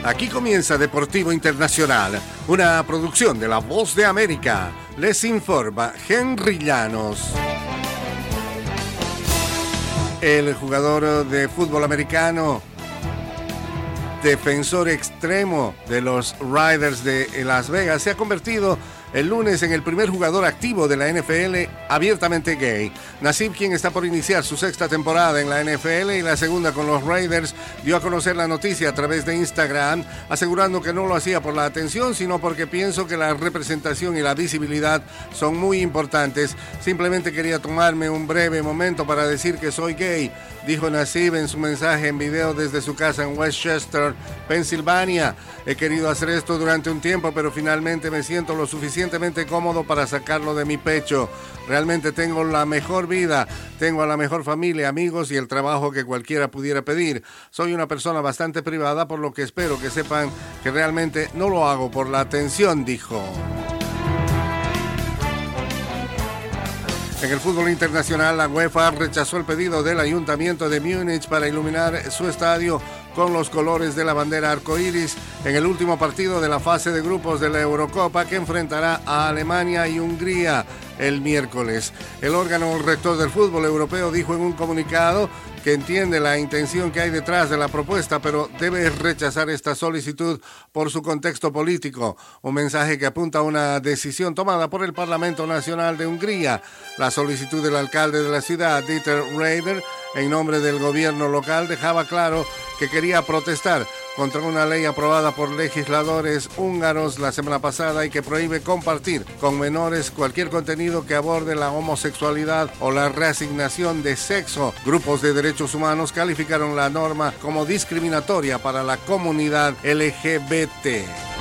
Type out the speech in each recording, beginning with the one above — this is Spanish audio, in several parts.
Aquí comienza Deportivo Internacional, una producción de La Voz de América. Les informa Henry Llanos. El jugador de fútbol americano, defensor extremo de los Raiders de Las Vegas, se ha convertido el lunes en el primer jugador activo de la NFL abiertamente gay. Nassib, quien está por iniciar su sexta temporada en la NFL y la segunda con los Raiders, dio a conocer la noticia a través de Instagram, asegurando que no lo hacía por la atención, sino porque pienso que la representación y la visibilidad son muy importantes. Simplemente quería tomarme un breve momento para decir que soy gay, dijo Nassib en su mensaje en video desde su casa en Westchester, Pensilvania. He querido hacer esto durante un tiempo, pero finalmente me siento lo suficientemente cómodo para sacarlo de mi pecho. Realmente tengo la mejor vida, tengo a la mejor familia, amigos y el trabajo que cualquiera pudiera pedir. Soy una persona bastante privada, por lo que espero que sepan que realmente no lo hago por la atención, dijo. En el fútbol internacional, la UEFA rechazó el pedido del Ayuntamiento de Múnich para iluminar su estadio con los colores de la bandera arcoíris en el último partido de la fase de grupos de la Eurocopa, que enfrentará a Alemania y Hungría el miércoles. El órgano rector del fútbol europeo dijo en un comunicado que entiende la intención que hay detrás de la propuesta, pero debe rechazar esta solicitud por su contexto político. Un mensaje que apunta a una decisión tomada por el Parlamento Nacional de Hungría. La solicitud del alcalde de la ciudad, Dieter Reuter, en nombre del gobierno local, dejaba claro que quería protestar contra una ley aprobada por legisladores húngaros la semana pasada y que prohíbe compartir con menores cualquier contenido que aborde la homosexualidad o la reasignación de sexo. Grupos de derechos humanos calificaron la norma como discriminatoria para la comunidad LGBT.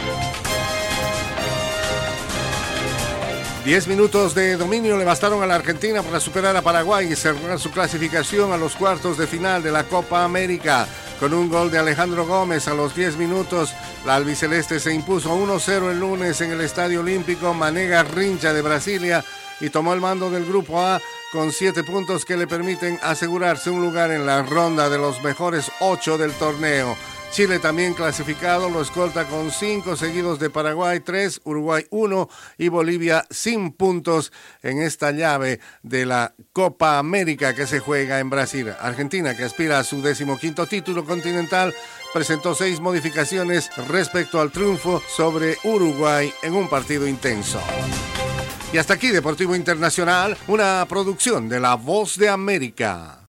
10 minutos de dominio le bastaron a la Argentina para superar a Paraguay y cerrar su clasificación a los cuartos de final de la Copa América. Con un gol de Alejandro Gómez a los 10 minutos, la albiceleste se impuso 1-0 el lunes en el Estadio Olímpico Mané Garrincha de Brasilia y tomó el mando del Grupo A con 7 puntos que le permiten asegurarse un lugar en la ronda de los mejores 8 del torneo. Chile también clasificado, lo escolta con 5, seguidos de Paraguay 3, Uruguay 1 y Bolivia sin puntos en esta llave de la Copa América que se juega en Brasil. Argentina, que aspira a su 15º título continental, presentó 6 modificaciones respecto al triunfo sobre Uruguay en un partido intenso. Y hasta aquí Deportivo Internacional, una producción de La Voz de América.